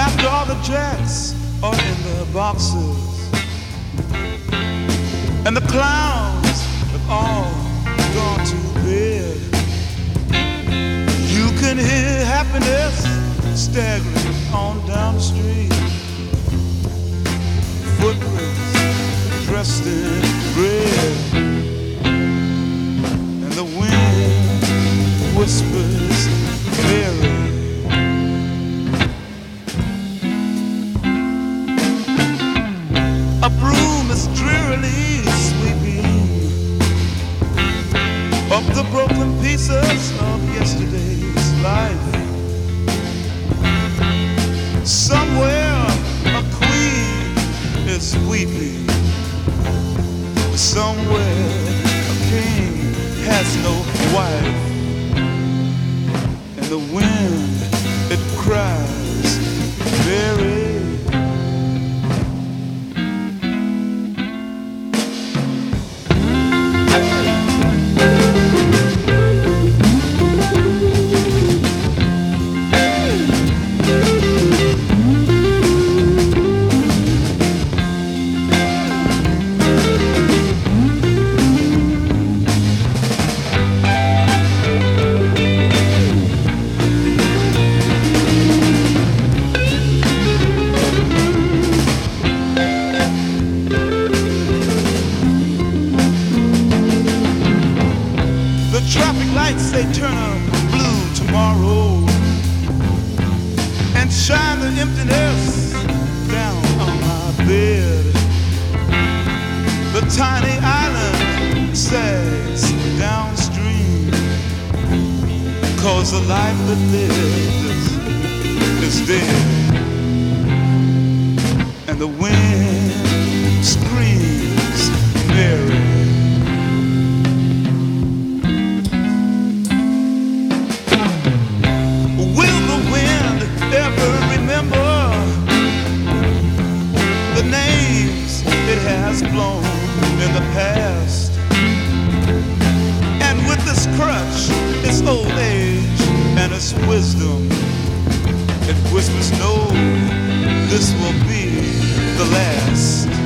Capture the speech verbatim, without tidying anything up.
After all the jacks are in their boxes and the clowns have all gone to bed, you can hear happiness staggering on down the street. Footprints dressed in red, and the wind whispers Mary. A broom is drearily sweeping up the broken pieces of yesterday's life. Somewhere a queen is weeping. Somewhere a king has no wife. And the wind, it cries, very. They turn up blue tomorrow and shine the emptiness down on my bed. The tiny island sags downstream, 'cause the life that lives is dead. And the wind screams Mary. Has blown in the past, and with this crutch, its old age and its wisdom, it whispers, no, this will be the last.